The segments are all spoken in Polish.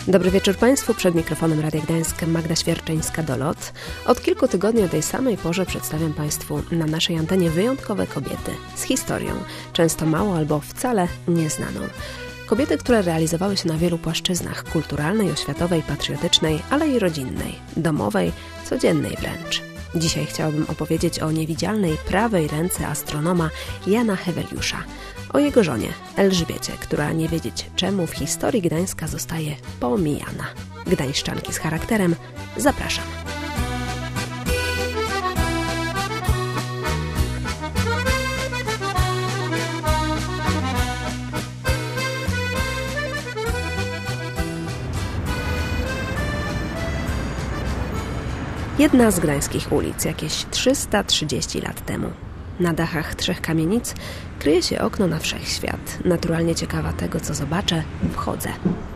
Dobry wieczór Państwu, przed mikrofonem Radia Gdańsk Magda Świerczyńska-Dolot. Od kilku tygodni o tej samej porze przedstawiam Państwu na naszej antenie wyjątkowe kobiety z historią, często mało albo wcale nieznaną. Kobiety, które realizowały się na wielu płaszczyznach kulturalnej, oświatowej, patriotycznej, ale i rodzinnej, domowej, codziennej wręcz. Dzisiaj chciałabym opowiedzieć o niewidzialnej prawej ręce astronoma Jana Heweliusza, o jego żonie Elżbiecie, która nie wiedzieć czemu w historii Gdańska zostaje pomijana. Gdańszczanki z charakterem, zapraszam. Jedna z gdańskich ulic, jakieś 330 lat temu. Na dachach 3 kamienic kryje się okno na wszechświat. Naturalnie ciekawa tego, co zobaczę, wchodzę.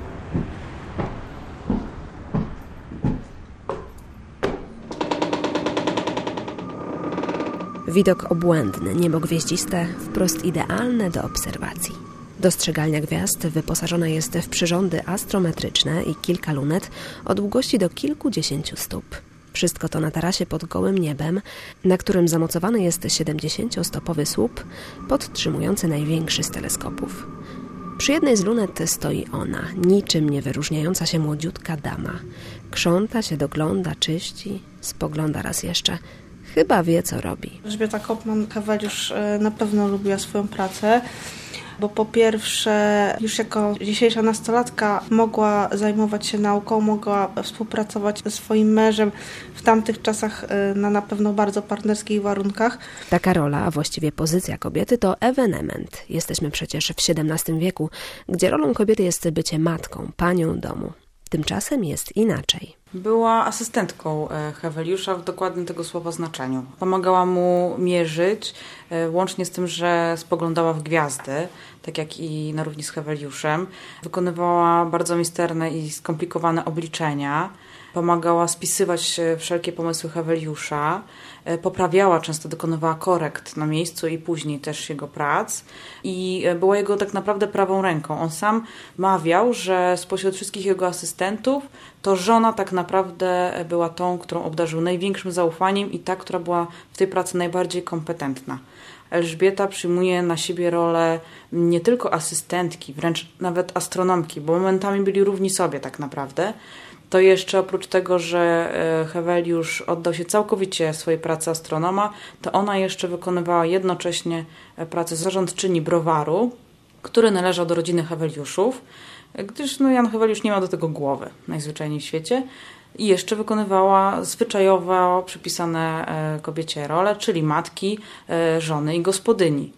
Widok obłędny, niebo gwieździste, wprost idealne do obserwacji. Dostrzegalnia gwiazd wyposażona jest w przyrządy astrometryczne i kilka lunet o długości do kilkudziesięciu stóp. Wszystko to na tarasie pod gołym niebem, na którym zamocowany jest 70-stopowy słup podtrzymujący największy z teleskopów. Przy jednej z lunet stoi ona, niczym nie wyróżniająca się młodziutka dama. Krząta się, dogląda, czyści, spogląda raz jeszcze. Chyba wie, co robi. Elżbieta Kopman-Heweliusz na pewno lubiła swoją pracę, bo po pierwsze już jako dzisiejsza nastolatka mogła zajmować się nauką, mogła współpracować ze swoim mężem w tamtych czasach na pewno bardzo partnerskich warunkach. Taka rola, a właściwie pozycja kobiety to ewenement. Jesteśmy przecież w XVII wieku, gdzie rolą kobiety jest bycie matką, panią domu. Tymczasem jest inaczej. Była asystentką Heweliusza w dokładnym tego słowa znaczeniu. Pomagała mu mierzyć, łącznie z tym, że spoglądała w gwiazdy, tak jak i na równi z Heweliuszem. Wykonywała bardzo misterne i skomplikowane obliczenia. Pomagała spisywać wszelkie pomysły Heweliusza. Poprawiała, często dokonywała korekt na miejscu i później też jego prac. I była jego tak naprawdę prawą ręką. On sam mawiał, że spośród wszystkich jego asystentów to żona tak naprawdę była tą, którą obdarzył największym zaufaniem i ta, która była w tej pracy najbardziej kompetentna. Elżbieta przyjmuje na siebie rolę nie tylko asystentki, wręcz nawet astronomki, bo momentami byli równi sobie tak naprawdę. To jeszcze oprócz tego, że Heweliusz oddał się całkowicie swojej pracy astronoma, to ona jeszcze wykonywała jednocześnie pracę zarządczyni browaru, który należał do rodziny Heweliuszów, gdyż Jan Heweliusz nie miał do tego głowy najzwyczajniej w świecie. I jeszcze wykonywała zwyczajowo przypisane kobiecie role, czyli matki, żony i gospodyni.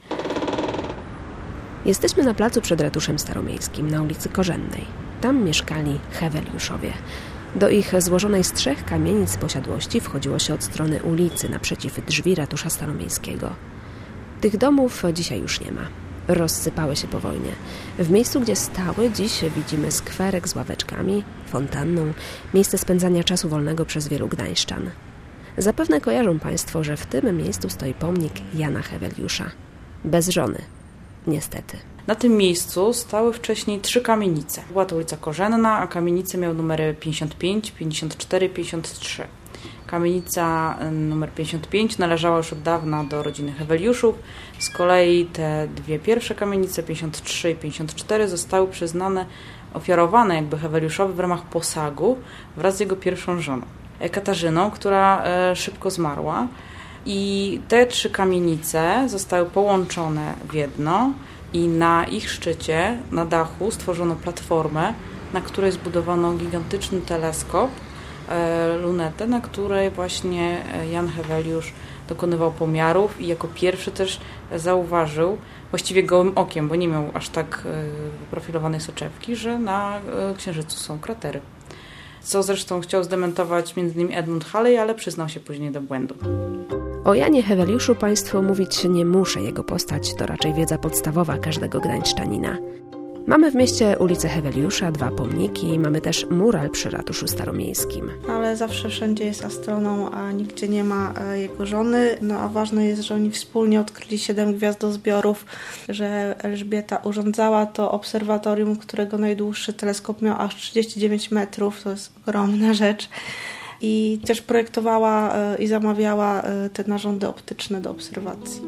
Jesteśmy na placu przed ratuszem staromiejskim, na ulicy Korzennej. Tam mieszkali Heweliuszowie. Do ich złożonej z 3 kamienic posiadłości wchodziło się od strony ulicy, naprzeciw drzwi ratusza staromiejskiego. Tych domów dzisiaj już nie ma. Rozsypały się po wojnie. W miejscu, gdzie stały, dziś widzimy skwerek z ławeczkami, fontanną, miejsce spędzania czasu wolnego przez wielu gdańszczan. Zapewne kojarzą Państwo, że w tym miejscu stoi pomnik Jana Heweliusza. Bez żony. Niestety. Na tym miejscu stały wcześniej 3 kamienice. Była to ulica Korzenna, a kamienice miały numery 55, 54, 53. Kamienica numer 55 należała już od dawna do rodziny Heweliuszów. Z kolei te 2 pierwsze kamienice, 53 i 54, zostały przyznane, ofiarowane jakby Heweliuszowi w ramach posagu wraz z jego pierwszą żoną, Katarzyną, która szybko zmarła. I te 3 kamienice zostały połączone w jedno i na ich szczycie, na dachu stworzono platformę, na której zbudowano gigantyczny teleskop, lunetę, na której właśnie Jan Heweliusz dokonywał pomiarów i jako pierwszy też zauważył, właściwie gołym okiem, bo nie miał aż tak wyprofilowanej soczewki, że na Księżycu są kratery. Co zresztą chciał zdementować m.in. Edmund Halley, ale przyznał się później do błędu. O Janie Heweliuszu Państwu mówić nie muszę. Jego postać to raczej wiedza podstawowa każdego gdańszczanina. Mamy w mieście ulicę Heweliusza, 2 pomniki, mamy też mural przy ratuszu staromiejskim. Ale zawsze wszędzie jest astronom, a nigdzie nie ma jego żony. No a ważne jest, że oni wspólnie odkryli 7 gwiazdozbiorów, że Elżbieta urządzała to obserwatorium, którego najdłuższy teleskop miał aż 39 metrów, to jest ogromna rzecz. I też projektowała i zamawiała te narządy optyczne do obserwacji.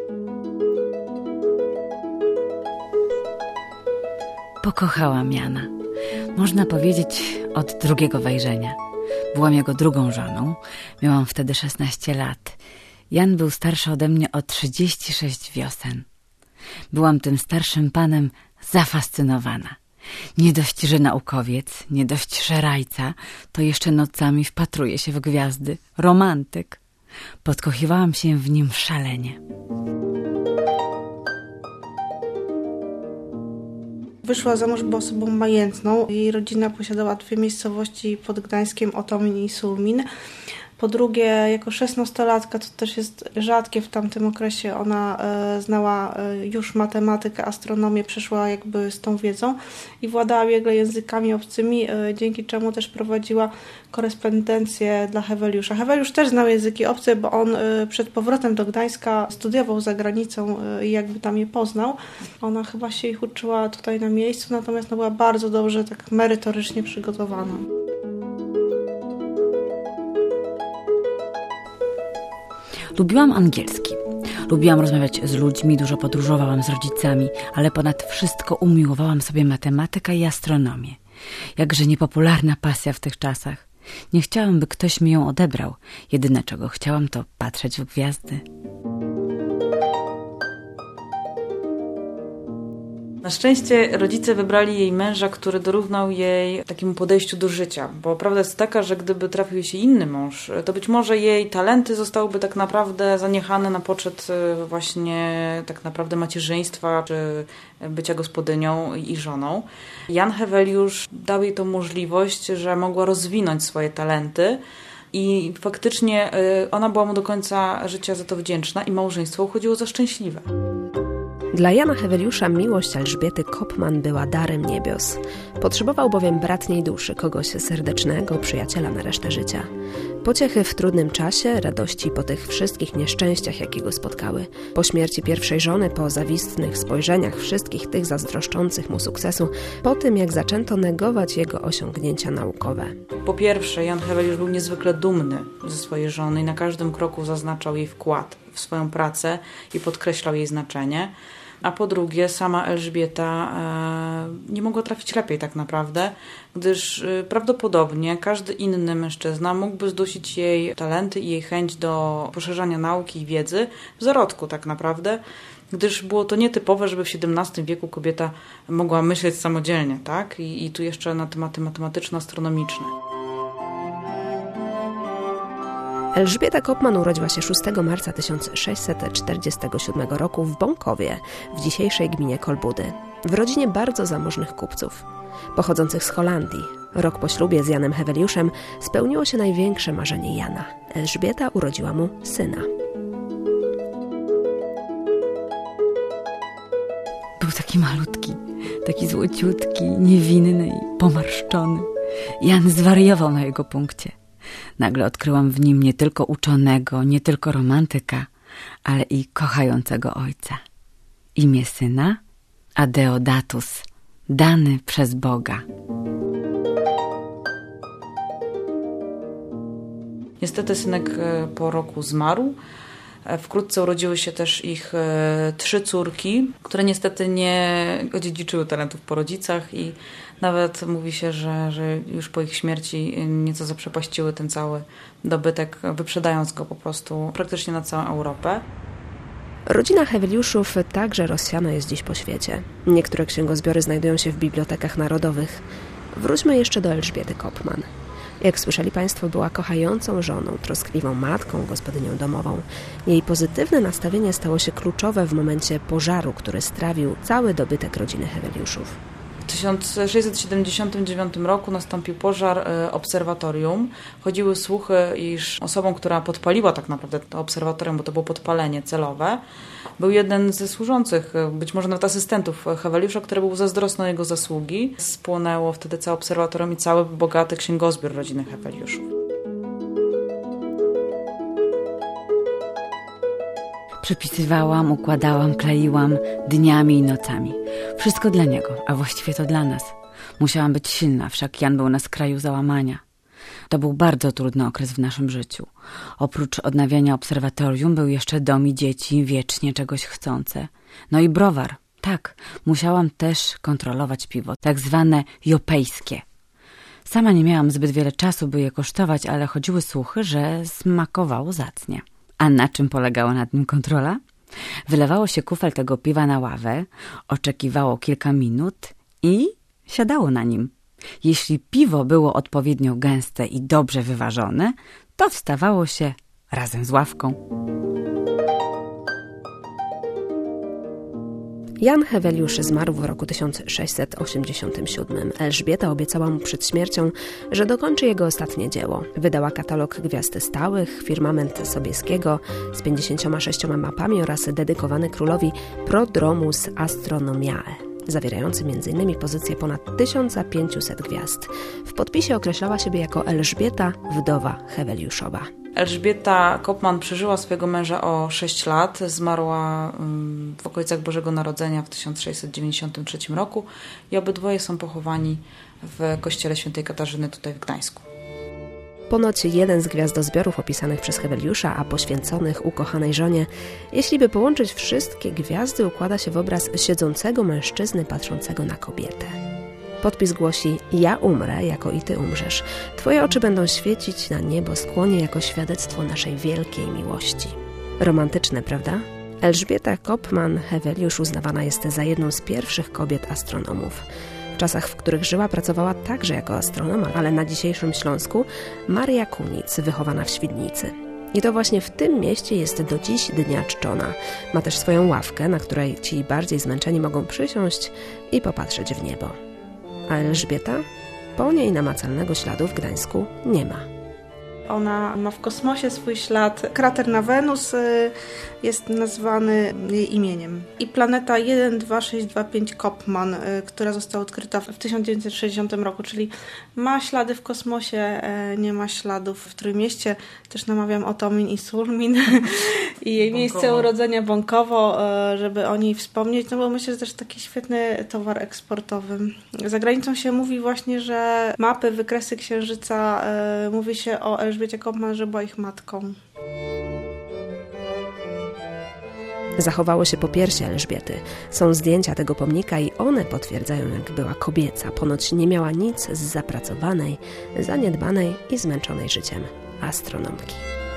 Pokochałam Jana. Można powiedzieć od drugiego wejrzenia. Byłam jego drugą żoną. Miałam wtedy 16 lat. Jan był starszy ode mnie o 36 wiosen. Byłam tym starszym panem zafascynowana. Nie dość, że naukowiec, nie dość, że rajca, to jeszcze nocami wpatruje się w gwiazdy. Romantyk. Podkochiwałam się w nim szalenie. Wyszła za mąż, była osobą majętną. Jej rodzina posiadała 2 miejscowości pod Gdańskiem, Otomin i Sulmin. Po drugie, jako 16-latka, to też jest rzadkie w tamtym okresie, ona znała już matematykę, astronomię, przeszła jakby z tą wiedzą i władała biegle językami obcymi, dzięki czemu też prowadziła korespondencję dla Heweliusza. Heweliusz też znał języki obce, bo on przed powrotem do Gdańska studiował za granicą i jakby tam je poznał. Ona chyba się ich uczyła tutaj na miejscu, natomiast była bardzo dobrze, tak merytorycznie przygotowana. Lubiłam angielski. Lubiłam rozmawiać z ludźmi, dużo podróżowałam z rodzicami, ale ponad wszystko umiłowałam sobie matematykę i astronomię. Jakże niepopularna pasja w tych czasach. Nie chciałam, by ktoś mi ją odebrał. Jedyne, czego chciałam, to patrzeć w gwiazdy. Na szczęście rodzice wybrali jej męża, który dorównał jej takiemu podejściu do życia, bo prawda jest taka, że gdyby trafił się inny mąż, to być może jej talenty zostałyby tak naprawdę zaniechane na poczet właśnie tak naprawdę macierzyństwa, czy bycia gospodynią i żoną. Jan Heweliusz dał jej tą możliwość, że mogła rozwinąć swoje talenty i faktycznie ona była mu do końca życia za to wdzięczna i małżeństwo uchodziło za szczęśliwe. Dla Jana Heweliusza miłość Elżbiety Kopman była darem niebios. Potrzebował bowiem bratniej duszy, kogoś serdecznego, przyjaciela na resztę życia. Pociechy w trudnym czasie, radości po tych wszystkich nieszczęściach, jakie go spotkały. Po śmierci pierwszej żony, po zawistnych spojrzeniach wszystkich tych zazdroszczących mu sukcesu, po tym jak zaczęto negować jego osiągnięcia naukowe. Po pierwsze, Jan Heweliusz był niezwykle dumny ze swojej żony i na każdym kroku zaznaczał jej wkład w swoją pracę i podkreślał jej znaczenie. A po drugie, sama Elżbieta nie mogła trafić lepiej tak naprawdę, gdyż prawdopodobnie każdy inny mężczyzna mógłby zdusić jej talenty i jej chęć do poszerzania nauki i wiedzy w zarodku tak naprawdę, gdyż było to nietypowe, żeby w XVII wieku kobieta mogła myśleć samodzielnie, tak? I tu jeszcze na tematy matematyczno-astronomiczne. Elżbieta Kopman urodziła się 6 marca 1647 roku w Bąkowie, w dzisiejszej gminie Kolbudy, w rodzinie bardzo zamożnych kupców, pochodzących z Holandii. Rok po ślubie z Janem Heweliuszem spełniło się największe marzenie Jana. Elżbieta urodziła mu syna. Był taki malutki, taki złociutki, niewinny i pomarszczony. Jan zwariował na jego punkcie. Nagle odkryłam w nim nie tylko uczonego, nie tylko romantyka, ale i kochającego ojca. Imię syna? Adeodatus, dany przez Boga. Niestety synek po roku zmarł. Wkrótce urodziły się też ich 3 córki, które niestety nie odziedziczyły talentów po rodzicach i nawet mówi się, że już po ich śmierci nieco zaprzepaściły ten cały dobytek, wyprzedając go po prostu praktycznie na całą Europę. Rodzina Heweliuszów także rozsiana jest dziś po świecie. Niektóre księgozbiory znajdują się w bibliotekach narodowych. Wróćmy jeszcze do Elżbiety Kopman. Jak słyszeli Państwo, była kochającą żoną, troskliwą matką, gospodynią domową. Jej pozytywne nastawienie stało się kluczowe w momencie pożaru, który strawił cały dobytek rodziny Heweliuszów. W 1679 roku nastąpił pożar obserwatorium. Chodziły słuchy, iż osobą, która podpaliła tak naprawdę to obserwatorium, bo to było podpalenie celowe, był jeden ze służących, być może nawet asystentów Heweliusza, który był zazdrosny o jego zasługi. Spłonęło wtedy całe obserwatorium i cały bogaty księgozbiór rodziny Heweliuszów. Przepisywałam, układałam, kleiłam dniami i nocami. Wszystko dla niego, a właściwie to dla nas. Musiałam być silna, wszak Jan był na skraju załamania. To był bardzo trudny okres w naszym życiu. Oprócz odnawiania obserwatorium był jeszcze dom i dzieci wiecznie czegoś chcące. No i browar. Tak, musiałam też kontrolować piwo, tak zwane jopejskie. Sama nie miałam zbyt wiele czasu, by je kosztować, ale chodziły słuchy, że smakowało zacnie. A na czym polegała nad nim kontrola? Wylewało się kufel tego piwa na ławę, oczekiwało kilka minut i siadało na nim. Jeśli piwo było odpowiednio gęste i dobrze wyważone, to wstawało się razem z ławką. Jan Heweliusz zmarł w roku 1687. Elżbieta obiecała mu przed śmiercią, że dokończy jego ostatnie dzieło. Wydała katalog gwiazd stałych, firmament Sobieskiego z 56 mapami oraz dedykowany królowi Prodromus Astronomiae, zawierający m.in. pozycję ponad 1500 gwiazd. W podpisie określała siebie jako Elżbieta, wdowa Heweliuszowa. Elżbieta Kopman przeżyła swojego męża o 6 lat, zmarła w okolicach Bożego Narodzenia w 1693 roku i obydwoje są pochowani w kościele świętej Katarzyny tutaj w Gdańsku. Ponoć jeden z gwiazdozbiorów opisanych przez Heweliusza, a poświęconych ukochanej żonie, jeśli by połączyć wszystkie gwiazdy, układa się w obraz siedzącego mężczyzny patrzącego na kobietę. Podpis głosi: ja umrę, jako i ty umrzesz. Twoje oczy będą świecić na nieboskłonie jako świadectwo naszej wielkiej miłości. Romantyczne, prawda? Elżbieta Kopman-Heweliusz uznawana jest za jedną z pierwszych kobiet astronomów. W czasach, w których żyła, pracowała także jako astronoma, ale na dzisiejszym Śląsku Maria Kunic, wychowana w Świdnicy. I to właśnie w tym mieście jest do dziś dnia czczona. Ma też swoją ławkę, na której ci bardziej zmęczeni mogą przysiąść i popatrzeć w niebo. A Elżbieta? Po niej namacalnego śladu w Gdańsku nie ma. Ona ma w kosmosie swój ślad. Krater na Wenus jest nazwany jej imieniem. I planeta 12625 Kopman, która została odkryta w 1960 roku, czyli ma ślady w kosmosie, nie ma śladów w Trójmieście. Też namawiam Otomin i Sulmin i jej miejsce urodzenia Bąkowo, żeby o niej wspomnieć, no bo myślę, że też taki świetny towar eksportowy. Za granicą się mówi właśnie, że mapy, wykresy Księżyca, mówi się o Elżbiecie Kopman, że była ich matką. Zachowało się popiersie Elżbiety. Są zdjęcia tego pomnika i one potwierdzają, jak była kobieca. Ponoć nie miała nic z zapracowanej, zaniedbanej i zmęczonej życiem astronomki.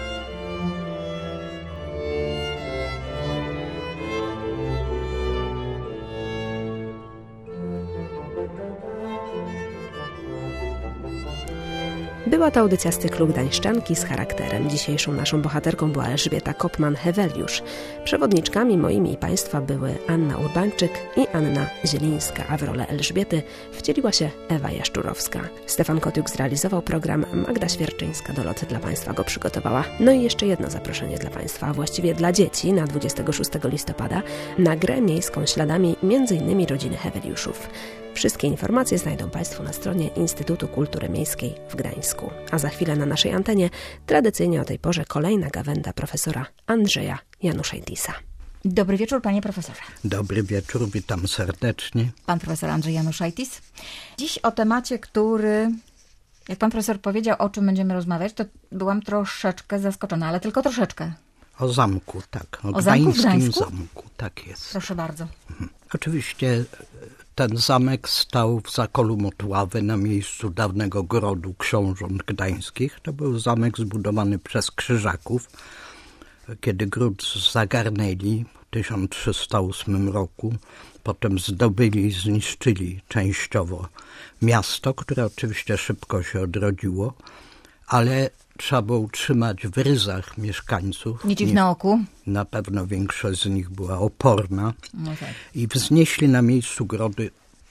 Była to audycja z cyklu Gdańszczanki z charakterem. Dzisiejszą naszą bohaterką była Elżbieta Kopman-Heweliusz. Przewodniczkami moimi i Państwa były Anna Urbańczyk i Anna Zielińska, a w rolę Elżbiety wcieliła się Ewa Jaszczurowska. Stefan Kotiuk zrealizował program, Magda Świerczyńska-Dolot dla Państwa go przygotowała. No i jeszcze jedno zaproszenie dla Państwa, a właściwie dla dzieci na 26 listopada na grę miejską śladami m.in. rodziny Heweliuszów. Wszystkie informacje znajdą Państwo na stronie Instytutu Kultury Miejskiej w Gdańsku. A za chwilę na naszej antenie tradycyjnie o tej porze kolejna gawęda profesora Andrzeja Januszajtisa. Dobry wieczór, panie profesorze. Dobry wieczór, witam serdecznie. Pan profesor Andrzej Januszajtis. Dziś o temacie, który, jak pan profesor powiedział, o czym będziemy rozmawiać, to byłam troszeczkę zaskoczona, ale tylko troszeczkę. O zamku, tak. O Gdańskim zamku, tak jest. Proszę bardzo. Oczywiście ten zamek stał w Zakolu Motławy na miejscu dawnego grodu książąt gdańskich. To był zamek zbudowany przez Krzyżaków, kiedy gród zagarnęli w 1308 roku. Potem zdobyli i zniszczyli częściowo miasto, które oczywiście szybko się odrodziło, ale trzeba było utrzymać w ryzach mieszkańców. Nie dziwne oku. Na pewno większość z nich była oporna. No tak. I wznieśli na miejscu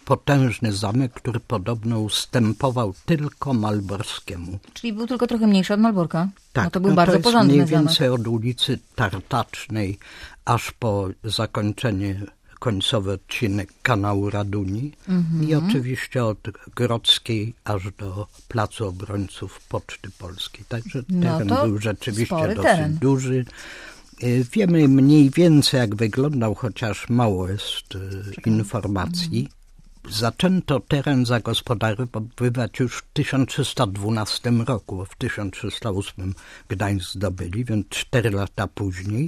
potężny zamek, który podobno ustępował tylko Malborskiemu. Czyli był tylko trochę mniejszy od Malborka? Tak, no to był bardzo porządny zamek. zamek. Mniej więcej od ulicy Tartacznej aż po zakończenie końcowy odcinek kanału Raduni i oczywiście od Grodzkiej aż do Placu Obrońców Poczty Polskiej. Także teren był rzeczywiście dosyć duży. Wiemy mniej więcej, jak wyglądał, chociaż mało jest informacji. Zaczęto teren zagospodarowywać już w 1312 roku, bo w 1308 Gdańsk zdobyli, więc 4 lata później.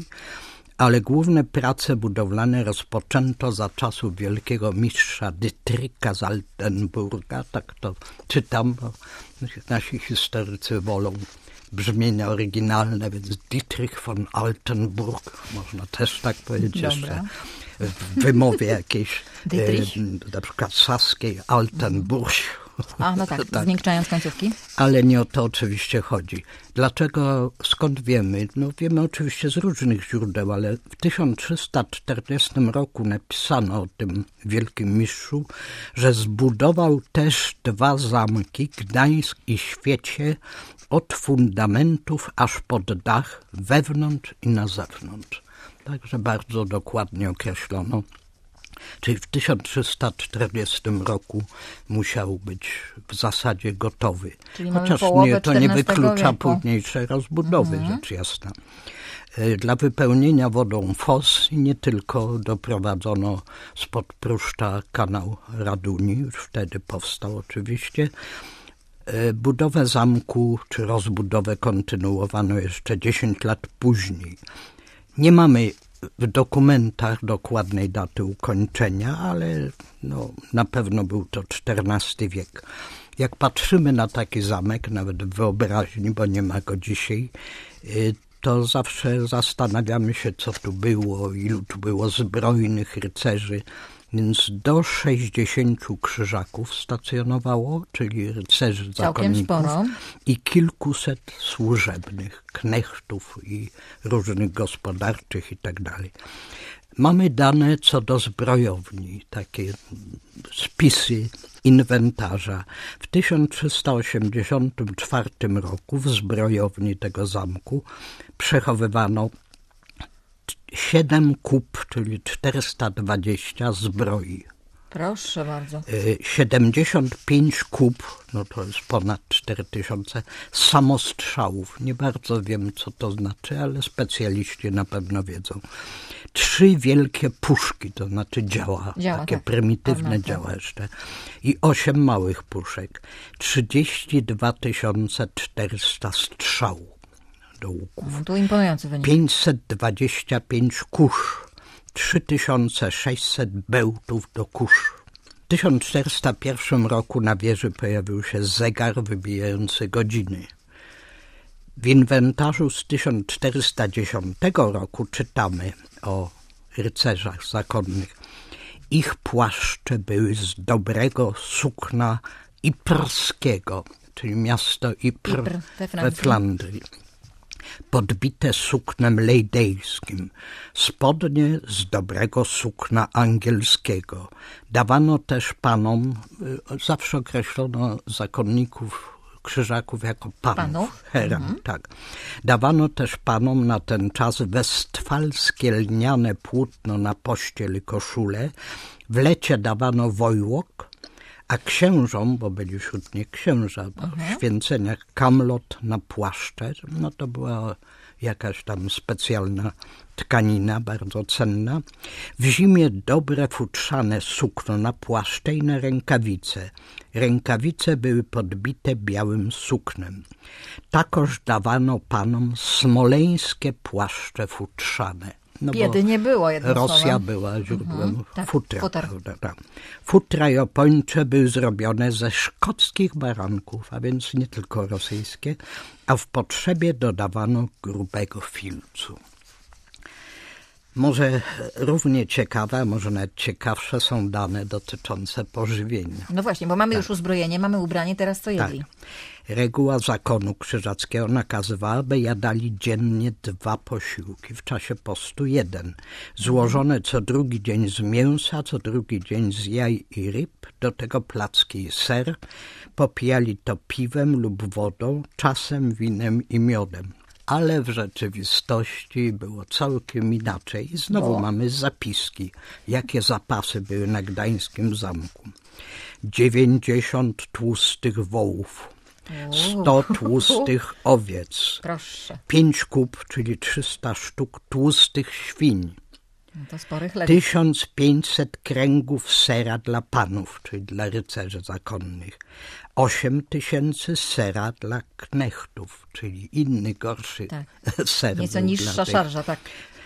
Ale główne prace budowlane rozpoczęto za czasów wielkiego mistrza Dietricha z Altenburga. Tak to czytam, bo nasi historycy wolą brzmienia oryginalne, więc Dietrich von Altenburg, można też tak powiedzieć. Jeszcze w wymowie jakiejś, na przykład saskiej, Altenburg. A, no tak, zmiękczając końcówki. Ale nie o to oczywiście chodzi. Dlaczego, skąd wiemy? No wiemy oczywiście z różnych źródeł, ale w 1340 roku napisano o tym wielkim mistrzu, że zbudował też 2 zamki, Gdańsk i Świecie, od fundamentów aż pod dach, wewnątrz i na zewnątrz. Także bardzo dokładnie określono. Czyli w 1340 roku musiał być w zasadzie gotowy. Czyli chociaż to nie wyklucza późniejszej rozbudowy, rzecz jasna. Dla wypełnienia wodą fos nie tylko doprowadzono spod Pruszcza kanał Raduni, już wtedy powstał oczywiście. Budowę zamku czy rozbudowę kontynuowano jeszcze 10 lat później. Nie mamy w dokumentach dokładnej daty ukończenia, ale na pewno był to XIV wiek. Jak patrzymy na taki zamek, nawet w wyobraźni, bo nie ma go dzisiaj, to zawsze zastanawiamy się, co tu było, ilu tu było zbrojnych rycerzy. Więc do 60 krzyżaków stacjonowało, czyli rycerzy zakonników i kilkuset służebnych, knechtów i różnych gospodarczych i tak dalej. Mamy dane co do zbrojowni, takie spisy inwentarza. W 1384 roku w zbrojowni tego zamku przechowywano 7 kup, czyli 420 zbroi. Proszę bardzo. 75 kup, to jest ponad 4000 samostrzałów. Nie bardzo wiem, co to znaczy, ale specjaliści na pewno wiedzą. 3 wielkie puszki, to znaczy działa takie prymitywne działa jeszcze. I 8 małych puszek. 32 400 strzałów do łuków. To imponujący wynik. 525 kusz, 3600 bełtów do kusz. W 1401 roku na wieży pojawił się zegar wybijający godziny. W inwentarzu z 1410 roku czytamy o rycerzach zakonnych. Ich płaszcze były z dobrego sukna iprskiego, czyli miasto Ypres we Flandrii. Podbite suknem lejdejskim, spodnie z dobrego sukna angielskiego. Dawano też panom, zawsze określono zakonników, krzyżaków jako panów. Tak. Dawano też panom na ten czas westfalskie lniane płótno na pościel i koszulę. W lecie dawano wojłok, a księżom, bo byli wśród nich księża, w święceniach kamlot na płaszcze, to była jakaś tam specjalna tkanina, bardzo cenna. W zimie dobre futrzane sukno na płaszcze i na rękawice. Rękawice były podbite białym suknem. Takoż dawano panom smoleńskie płaszcze futrzane. Biedy nie było, jednym Rosja słowem. była źródłem futra. Futer. Prawda? Futra i opończe były zrobione ze szkockich baranków, a więc nie tylko rosyjskie, a w potrzebie dodawano grubego filcu. Może równie ciekawe, może nawet ciekawsze są dane dotyczące pożywienia. No właśnie, bo mamy już uzbrojenie, mamy ubranie, teraz co jedli? Tak. Reguła zakonu krzyżackiego nakazywała, by jadali dziennie 2 posiłki, w czasie postu 1. Złożone co drugi dzień z mięsa, co drugi dzień z jaj i ryb, do tego placki i ser. Popijali to piwem lub wodą, czasem winem i miodem. Ale w rzeczywistości było całkiem inaczej. I znowu mamy zapiski, jakie zapasy były na gdańskim zamku. 90 tłustych wołów, 100 tłustych owiec, Proszę. 5 kup, czyli 300 sztuk tłustych świń, No to spory chleb. 1500 kręgów sera dla panów, czyli dla rycerzy zakonnych, 8000 sera dla knechtów, czyli inny, gorszy ser. Nieco niższa szarża, tak.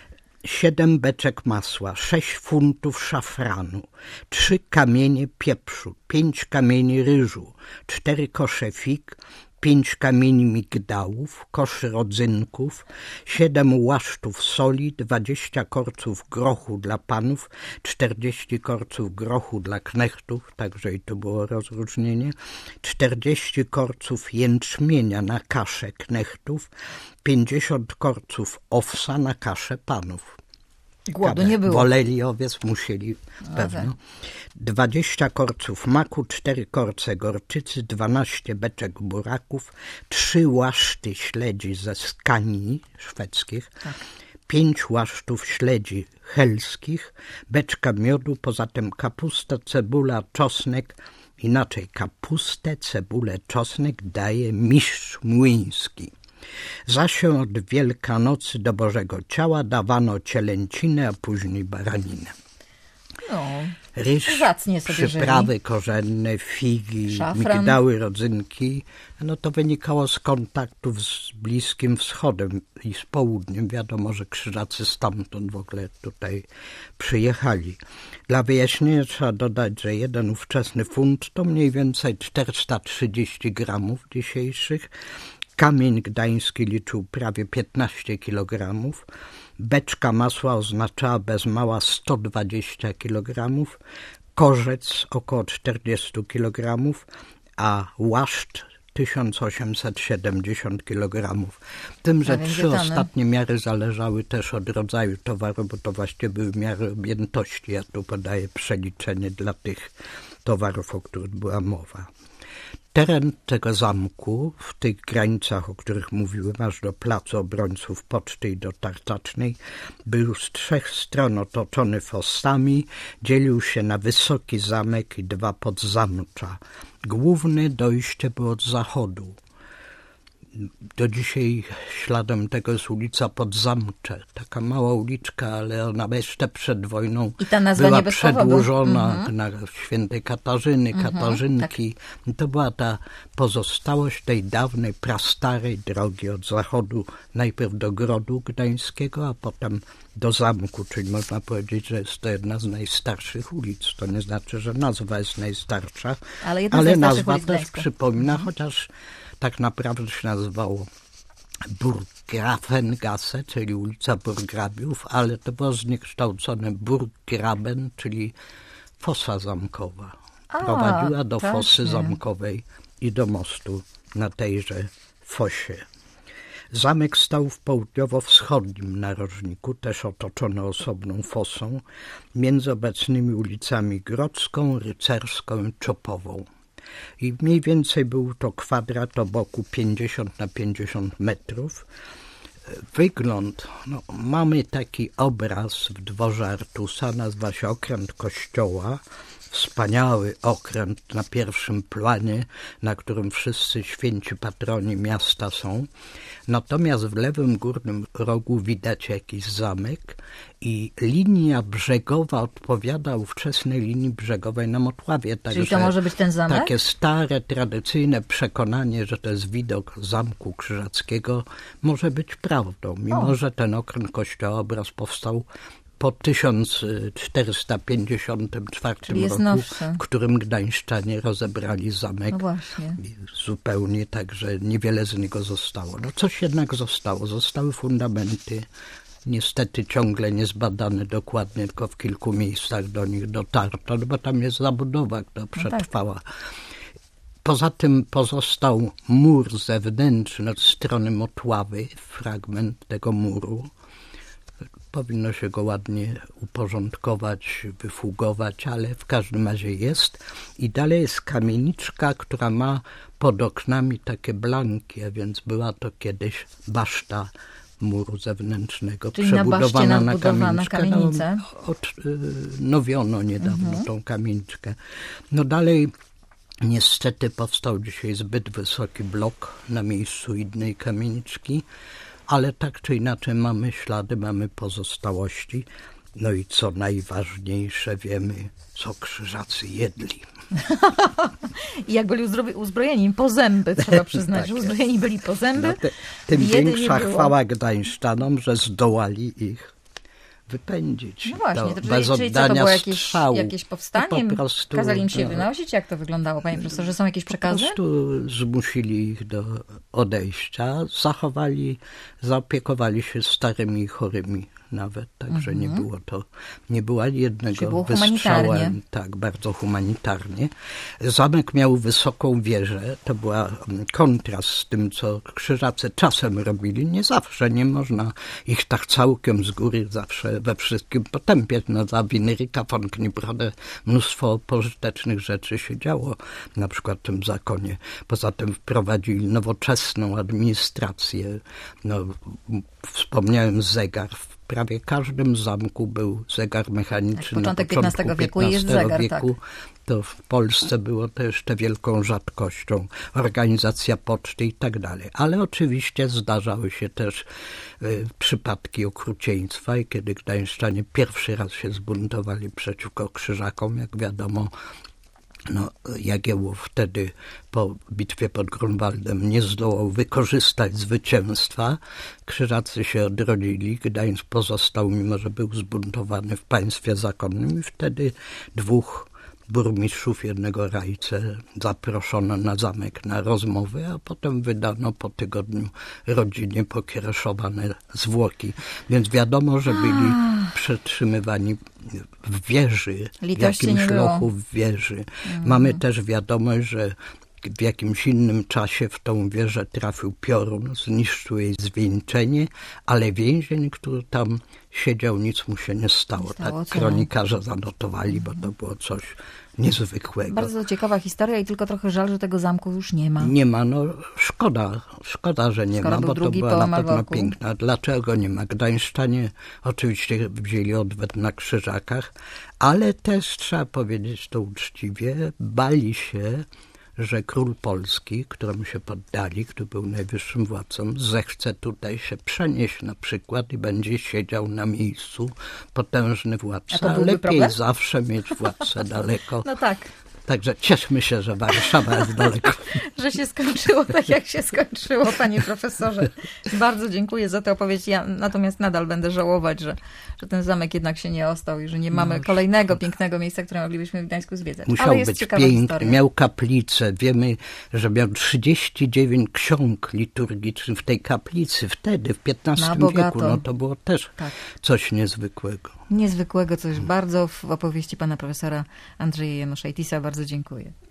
7 beczek masła, 6 funtów szafranu, 3 kamienie pieprzu, 5 kamieni ryżu, 4 kosze fig, 5 kamieni migdałów, koszy rodzynków, 7 łaszczów soli, 20 korców grochu dla panów, 40 korców grochu dla knechtów, także i tu było rozróżnienie, 40 korców jęczmienia na kaszę knechtów, 50 korców owsa na kaszę panów. Głodu nie było. Woleli owiec, musieli pewno. 20 korców maku, 4 korce gorczycy, 12 beczek buraków, 3 łaszty śledzi ze Skanii szwedzkich, 5 łasztów śledzi helskich, beczka miodu, poza tym kapusta, cebula, czosnek. Inaczej kapustę, cebulę, czosnek daje mistrz młyński. Zaś od Wielkanocy do Bożego Ciała dawano cielęcinę, a później baraninę. No, Ryż, zacnie sobie przyprawy żyli. korzenne, figi, Szafran. migdały, rodzynki. No to wynikało z kontaktów z Bliskim Wschodem i z Południem. Wiadomo, że krzyżacy stamtąd w ogóle tutaj przyjechali. Dla wyjaśnienia trzeba dodać, że 1 ówczesny funt to mniej więcej 430 gramów dzisiejszych. Kamień gdański liczył prawie 15 kg. Beczka masła oznaczała bez mała 120 kg. Korzec około 40 kg, a łaszcz 1870 kg. Tym, że 3 ostatnie miary zależały też od rodzaju towaru, bo to właściwie były miary objętości. Ja tu podaję przeliczenie dla tych towarów, o których była mowa. Teren tego zamku, w tych granicach, o których mówiłem, aż do placu obrońców Poczty i do Tartacznej, był z 3 stron otoczony fosami, dzielił się na wysoki zamek i 2 podzamcza. Główne dojście było od zachodu. Do dzisiaj śladem tego jest ulica Podzamcze. Taka mała uliczka, ale ona jeszcze przed wojną i ta nazwa była nie bez przedłużona na Świętej Katarzyny, Katarzynki. Tak. I to była ta pozostałość tej dawnej, prastarej drogi od zachodu, najpierw do Grodu Gdańskiego, a potem do zamku, czyli można powiedzieć, że jest to jedna z najstarszych ulic. To nie znaczy, że nazwa jest najstarsza, ale nazwa też przypomina, chociaż tak naprawdę się nazywało Burggrafengasse, czyli ulica Burgrabiów, ale to było zniekształcone Burggraben, czyli fosa zamkowa. Prowadziła do fosy zamkowej i do mostu na tejże fosie. Zamek stał w południowo-wschodnim narożniku, też otoczony osobną fosą, między obecnymi ulicami Grodzką, Rycerską i Czopową. I mniej więcej był to kwadrat o boku 50 na 50 metrów. Wygląd, mamy taki obraz w dworze Artusa, nazywa się Okręt Kościoła. Wspaniały okręt na pierwszym planie, na którym wszyscy święci patroni miasta są. Natomiast w lewym górnym rogu widać jakiś zamek i linia brzegowa odpowiada ówczesnej linii brzegowej na Motławie. Czyli to może być ten zamek? Takie stare, tradycyjne przekonanie, że to jest widok Zamku Krzyżackiego, może być prawdą, mimo że ten okręt kościoła, obraz powstał po 1454 roku, w którym gdańszczanie rozebrali zamek. Zupełnie, tak, że niewiele z niego zostało. Coś jednak zostało. Zostały fundamenty, niestety ciągle niezbadane dokładnie, tylko w kilku miejscach do nich dotarto, bo tam jest zabudowa, która przetrwała. Poza tym pozostał mur zewnętrzny od strony Motławy, fragment tego muru. Powinno się go ładnie uporządkować, wyfugować, ale w każdym razie jest. I dalej jest kamieniczka, która ma pod oknami takie blanki, a więc była to kiedyś baszta muru zewnętrznego. Czyli przebudowana na kamienicę. Odnowiono niedawno tą kamieniczkę. No dalej niestety powstał dzisiaj zbyt wysoki blok na miejscu innej kamieniczki, ale tak czy inaczej mamy ślady, mamy pozostałości. No i co najważniejsze, wiemy, co Krzyżacy jedli. I jak byli uzbrojeni po zęby, trzeba przyznać, że uzbrojeni byli po zęby. No tym większa chwała Gdańszczanom, że zdołali ich wypędzić. No właśnie, to bez oddania czyli co, to było strzału. jakieś powstanie? Po prostu, kazali im się wynosić? Jak to wyglądało, panie profesorze? Są jakieś przekazy? Po prostu zmusili ich do odejścia. Zaopiekowali się starymi i chorymi nawet, także nie było ani jednego wystrzału. Tak, bardzo humanitarnie. Zamek miał wysoką wieżę, to była kontrast z tym, co Krzyżacy czasem robili. Nie zawsze, nie można ich tak całkiem z góry zawsze we wszystkim potępiać. No za Wineryka von Knibrode mnóstwo pożytecznych rzeczy się działo, na przykład w tym zakonie. Poza tym wprowadzili nowoczesną administrację. No, wspomniałem zegar. W prawie każdym zamku był zegar mechaniczny. Tak, początek XV wieku jest zegar, tak. To w Polsce było to jeszcze wielką rzadkością. Organizacja poczty i tak dalej. Ale oczywiście zdarzały się też przypadki okrucieństwa i kiedy Gdańszczanie pierwszy raz się zbuntowali przeciwko Krzyżakom, jak wiadomo, Jagiełło wtedy po bitwie pod Grunwaldem nie zdołał wykorzystać zwycięstwa. Krzyżacy się odrodzili, Gdańsk pozostał, mimo że był zbuntowany w państwie zakonnym i wtedy 2 burmistrzów, jednego rajcę zaproszono na zamek na rozmowy, a potem wydano po tygodniu rodzinie pokiereszowane zwłoki. Więc wiadomo, że byli przetrzymywani w wieży, w jakimś lochu w wieży. Mamy też wiadomość, że w jakimś innym czasie w tą wieżę trafił piorun, zniszczył jej zwieńczenie, ale więzień, który tam siedział, nic mu się nie stało. Tak kronikarze zanotowali, bo to było coś niezwykłego. Bardzo ciekawa historia i tylko trochę żal, że tego zamku już nie ma. Nie ma, szkoda, że nie ma, bo to była na pewno piękna. Dlaczego nie ma? Gdańszczanie oczywiście wzięli odwet na Krzyżakach, ale też trzeba powiedzieć to uczciwie, bali się, że król Polski, któremu się poddali, który był najwyższym władcą, zechce tutaj się przenieść na przykład i będzie siedział na miejscu potężny władca. Lepiej zawsze mieć władcę daleko. No tak. Także cieszmy się, że Warszawa jest daleko. Że się skończyło tak, jak się skończyło, panie profesorze. Bardzo dziękuję za tę opowieść. Ja natomiast nadal będę żałować, że ten zamek jednak się nie ostał i że nie mamy kolejnego pięknego miejsca, które moglibyśmy w Gdańsku zwiedzać. Musiał być piękny, historia. Miał kaplicę. Wiemy, że miał 39 ksiąg liturgicznych w tej kaplicy. Wtedy, w XV wieku, to było też coś niezwykłego. Niezwykłego, coś bardzo w opowieści pana profesora Andrzeja Januszajtisa. Bardzo dziękuję.